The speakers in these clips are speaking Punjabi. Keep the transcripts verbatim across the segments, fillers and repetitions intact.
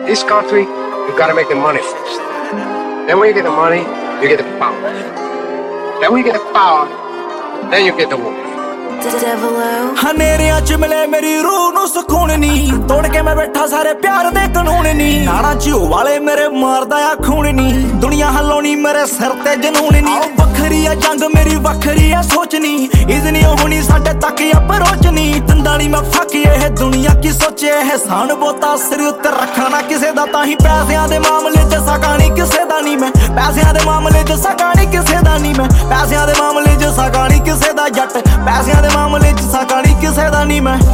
This country, you gotta make the money first. Then when you get the money, you get the power. Then when you get the power, then you get the woman. ਹਨੇਰਿਆਂ ਚ ਮਿਲੇ ਮੇਰੀ ਰੂਹ ਨੂੰ ਸਕੂਨ ਨੀ, ਤੋੜ ਕੇ ਮੈਂ ਬੈਠਾ ਸਾਰੇ ਪਿਆਰ ਦੇ ਕਾਨੂੰਨ ਨੀ। ਨਾਣਾ ਝਿਓ ਵਾਲੇ ਮੇਰੇ ਮਾਰਦਾ ਆ ਖੂਨ ਨੀ, ਦੁਨੀਆ ਹਲਾਉਣੀ ਮੇਰੇ ਸਿਰ ਤੇ ਜਨੂਨ ਨੀ। ਵੱਖਰੀ ਆ ਜੰਗ ਮੇਰੀ ਵੱਖਰੀ ਆ ਸੋਚ ਨੀ, ਇਜ਼ਨੀ ਹੋਣੀ ਸਾਡੇ ਤੱਕ ਅਪਰੋਚ ਨੀ। ਤੰਦਾ ਨੀ ਮੈਂ ਫੱਕੀ ਇਹ ਦੁਨੀਆ ਕੀ ਸੋਚੇ, ਇਹਸਾਨ ਬੋਤਾ ਸਿਰ ਉੱਤੇ ਰੱਖਣਾ ਨਾ ਕਿਸੇ ਦਾ। ਤਾਂ ਹੀ ਪੈਸਿਆਂ ਦੇ ਮਾਮਲੇ ਚ ਸਕਾ ਨੀ ਕਿਸੇ ਦਾ ਨੀ ਮੈਂ, ਪੈਸਿਆਂ ਦੇ ਮਾਮਲੇ ਚ ਸਕਾ ਨੀ ਕਿਸੇ ਦਾ ਨੀ ਮੈਂ, ਪੈਸਿਆਂ ਦੇ ਮਾਮਲੇ ਚ ਸਕਾ ਨੀ ਕਿਸੇ ਦਾ ਜੱਟ, ਪੈਸਿਆਂ ਦੇ ਮਾਮਲੇ ਚ ਸਕਾ ਨੀ ਕਿਸੇ ਦਾ ਨੀ ਮੈਂ।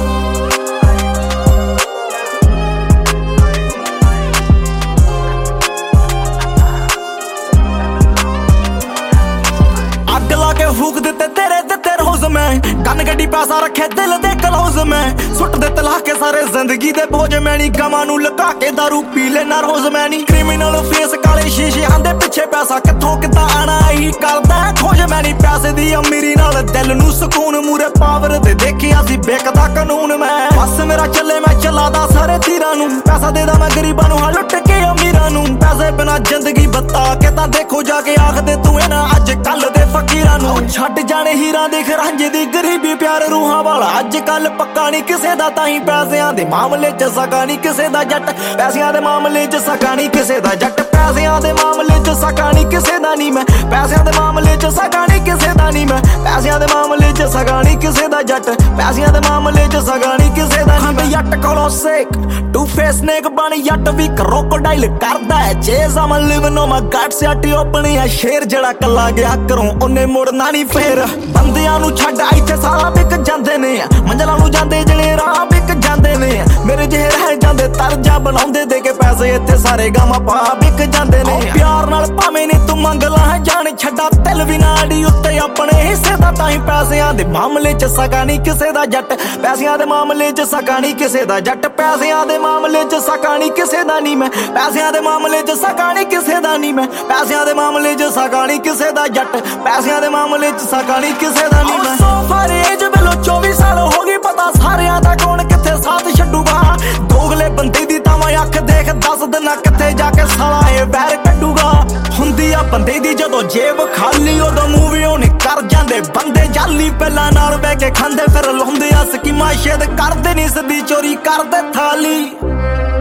ਅੱਗ ਲਾ ਕੇ ਫੂਕ ਦਿੱਤੇ ਤੇਰੇ ਦਿੱਤੇ ਰੋਜ਼ ਮੈਂ, ਗਨ ਗੱਡੀ ਪੈਸਾ ਰੱਖੇ ਦਿਲ ਦੇ ਕਲੋਜ਼ ਮੈਂ। ਸੁੱਟ ਦੇ ਤਲਾ ਕੇ ਸਾਰੇ ਜ਼ਿੰਦਗੀ ਦੇ ਬੋਝ ਮੈਂ ਨੀ, ਗਮਾਂ ਨੂੰ ਲੁਕਾ ਕੇ ਦਾਰੂ ਪੀ ਲੈਣਾ ਰੋਜ਼ ਮੈਂ ਨੀ। ਕ੍ਰਿਮੀਨਲ ਫੇਸ ਕਾਲੇ ਸ਼ੀਸ਼ਿਆਂ ਦੇ ਪਿੱਛੇ ਪੈਸਾ ਕਿੱਥੋਂ ਕਿੱਦਾਂ ਆਣਾ ਇਹੀ ਕਰਦਾ ਖੋਜ ਮੈਂ ਨੀ। ਪੈਸੇ ਦੀ ਅਮੀਰੀ ਨਾਲ ਦਿਲ ਨੂੰ ਸਕੂਨ, ਮੂਰੇ ਪਾਵਰ ਦੇ ਦੇਖਿਆ ਸੀ ਬੇਕਦਾ ਕਾਨੂੰਨ ਮੈਂ। ਬਸ ਮੇਰਾ ਚੱਲੇ ਮੈਂ ਚਲਾਦਾ ਸਾਰੇ ਤੀਰਾਂ ਨੂੰ, ਪੈਸਾ ਦੇਦਾ ਮੈਂ ਗਰੀਬਾਂ ਨੂੰ ਹਾਂ ਲੁੱਟ ਕੇ ਅਮੀਰਾਂ ਨੂੰ। ਪੈਸੇ ਬਿਨਾ ਜ਼ਿੰਦਗੀ ਬਤਾ ਕੇ ਤਾਂ ਦੇਖੋ ਜਾ ਕੇ ਆਖਦੇ ਤੂੰ ਇਹਨਾਂ ਅੱਜ ਕੱਲ ਦੇ ਫਕੀਰਾਂ ਨੂੰ। ਛੱਡ ਜਾਣੇ ਹੀਰਾਂ ਦੇਖ ਰਾਂਝੇ ਦੀ ਗਰੀਬੀ ਪਿਆਰ ਰੂਹਾਂ ਵਾਲਾ ਅੱਜ ਕੱਲ ਪੱਕਾ ਨੀ ਕਿਸੇ ਦਾ। ਤਾਂ ਹੀ ਪੈਸਿਆਂ ਦੇ ਮਾਮਲੇ ਚ ਸਕਾ ਨੀ ਕਿਸੇ ਦਾ ਜੱਟ, ਪੈਸਿਆਂ ਦੇ ਮਾਮਲੇ ਚ ਸਕਾ ਨੀ ਕਿਸੇ ਦਾ ਜੱਟ, ਪੈਸਿਆਂ ਦੇ ਮਾਮਲੇ ਚ ਸਕਾ ਨੀ ਕਿਸੇ ਦਾ ਨੀ ਮੈਂ, ਪੈਸਿਆਂ ਦੇ ਮਾਮਲੇ ਚ ਸਕਾ ਨੀ ਕਿਸੇ ਦਾ ਨੀ ਮੈਂ, ਪੈਸਿਆਂ ਦੇ ਮਾਮਲੇ ਚ ਸਕਾ ਨੀ ਕਿਸੇ ਦਾ ਜੱਟ, ਪੈਸਿਆਂ ਦੇ ਮਾਮਲੇ ਚ ਸਕਾ ਨੀ ਕਿਸੇ ਦਾ ਨੀ ਮੈਂ। ਜੱਟ ਕੋਲੋਂ ਸੇਕ ਟੂ ਫੇਸ ਨੇਕ ਬਣ ਜੱਟ ਵੀ ਕਰੋਕੋਡਾਈਲ ਕਰਦਾ ਹੈ chase. I'm living on my guts ਯਾਟੀ ਓਪਨ ਆ ਸ਼ੇਰ ਜਿਹੜਾ ਕੱਲਾ ਗਿਆ ਘਰੋਂ ਉਹਨੇ ਮੁੜਨਾ ਨੀ ਫੇਰ। ਬੰਦਿਆਂ ਨੂੰ ਛੱਡ ਇੱਥੇ ਸਾਰਾ ਵਿਕ ਜਾਂਦੇ ਨੇ, ਮੰਜ਼ਲਾਂ ਨੂੰ ਜਾਂਦੇ ਜਿਹੜੇ ਰਾਹ ਵਿਕ ਜਾਂਦੇ ਨੇ। ਮੇਰੇ ਜਿਹੇ ਰਹਿ ਜਾਂਦੇ ਤਰਜਾ ਬਣਾਉਂਦੇ ਦੇ ਕੇ ਪੈਸੇ ਇੱਥੇ ਸਾਰੇ ਗਾਵਾਂ ਪਾ ਵਿਕ ਜਾਂਦੇ ਨੇ। ਪਿਆਰ ਨਾਲ ਭਾਵੇਂ ਨੀ ਤੂੰ ਮੰਗ ਲਾ ਜਾਣ ਛੱਡਾ ਦਿਲ ਵੀ ਨਾ ਅੜੀ ਉੱਤੇ ਆਪਣੇ ਹਿੱਸੇ ਦਾ। ਤਾਂ ਹੀ ਪੈਸਿਆਂ ਦੇ ਮਾਮਲੇ ਚ ਸਕਾ ਨੀ ਕਿਸੇ ਦਾ ਜੱਟ, ਪੈਸਿਆਂ ਦੇ ਮਾਮਲੇ ਚ ਸਕਾ ਨੀ ਕਿਸੇ ਦਾ ਜੱਟ, ਪੈਸਿਆਂ ਦੇ ਮਾਮਲੇ ਚ ਸਕਾ ਨੀ ਕਿਸੇ ਦਾ ਨੀ ਮੈਂ, ਪੈਸਿਆਂ ਦੇ ਮਾਮਲੇ ਚ ਸਕਾ ਨੀ ਕਿਸੇ ਦਾ ਨੀ ਮੈਂ, ਪੈਸਿਆਂ ਦੇ ਮਾਮਲੇ ਚ ਸਕਾ ਨੀ ਕਿਸੇ ਦਾ ਜੱਟ, ਪੈਸਿਆਂ ਦੇ ਮਾਮਲੇ ਚ ਸਕਾ ਨੀ ਕਿਸੇ ਦਾ ਨੀ ਮੈਂ। ਸੋ ਫਰੇਜ ਵੇਲੋ ਚੌਵੀ ਸਾਲ ਹੋ ਗਈ ਪਤਾ ਸਾਰਿਆਂ ਦਾ ਕੌਣ ਕਿੱਥੇ ਸਾਥ ਛੱਡੂਗਾ। ਦੋਗਲੇ ਬੰਦੇ ਦੀ ਤਾਂ ਮੈਂ ਅੱਖ ਦੇਖ ਦੱਸ ਦਿਨਾ ਕਿੱਥੇ ਜਾ ਕੇ ਸਾਲਾ ਇਹ ਵੈਰ ਕੱਢੂਗਾ। ਹੁੰਦੀ ਆ ਬੰਦੇ ਦੀ ਜਦੋਂ ਜੇਬ ਖਾਲੀ ਉਦੋਂ ਮੂਵੀ ਉਹਨੇ ਕਰ ਜਾਂਦੇ ਬੰਦੇ ਜਾਲੀ। ਪਹਿਲਾਂ ਨਾਲ ਬਹਿ ਕੇ ਖਾਂਦੇ ਫਿਰ ਲਾਉਂਦੇ ਆ ਸਕੀਮਾਂ ਸ਼ੇਦ ਕਰਦੇ ਨੀ ਸਿੱਧੀ ਚੋਰੀ ਕਰਦੇ ਥਾਲੀ।